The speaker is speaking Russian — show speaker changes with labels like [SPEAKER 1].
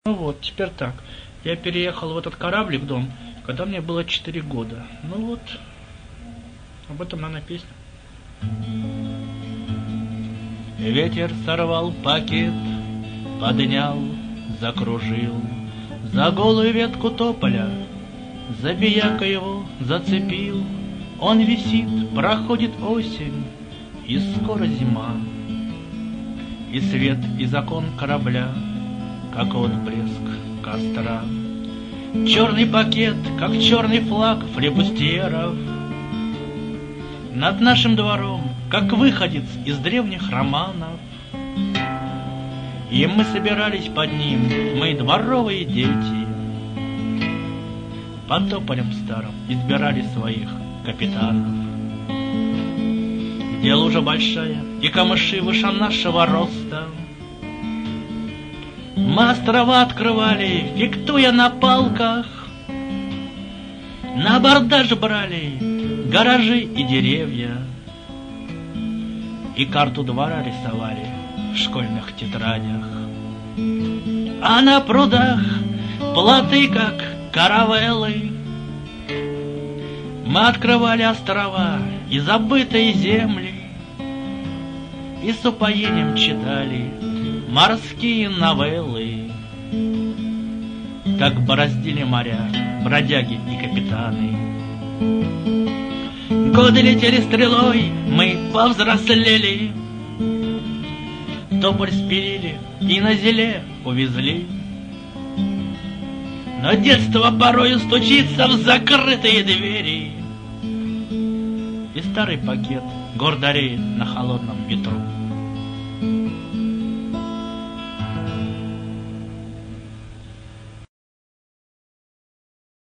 [SPEAKER 1] Ну вот, теперь так. Я переехал в этот кораблик, дом, когда мне было 4 года. Ну вот, об этом, наверное, песня.
[SPEAKER 2] Ветер сорвал пакет, поднял, закружил за голую ветку тополя, забияка его зацепил. Он висит, проходит осень, и скоро зима, и свет из окон корабля, как отблеск костра. Черный пакет, как черный флаг флебустьеров, над нашим двором, как выходец из древних романов. И мы собирались под ним, мы дворовые дети, под тополем старым избирали своих капитанов. Где лужа большая и камыши выше нашего роста, мы острова открывали, фехтуя на палках, на абордаж брали гаражи и деревья, и карту двора рисовали в школьных тетрадях. А на прудах плоты, как каравеллы, мы открывали острова и забытые земли, и с упоением читали морские новеллы, как бороздили моря бродяги и капитаны. Годы летели стрелой, мы повзрослели, тополь спилили и на зеле увезли. Но детство порою стучится в закрытые двери, и старый пакет гордо реет на холодном ветру.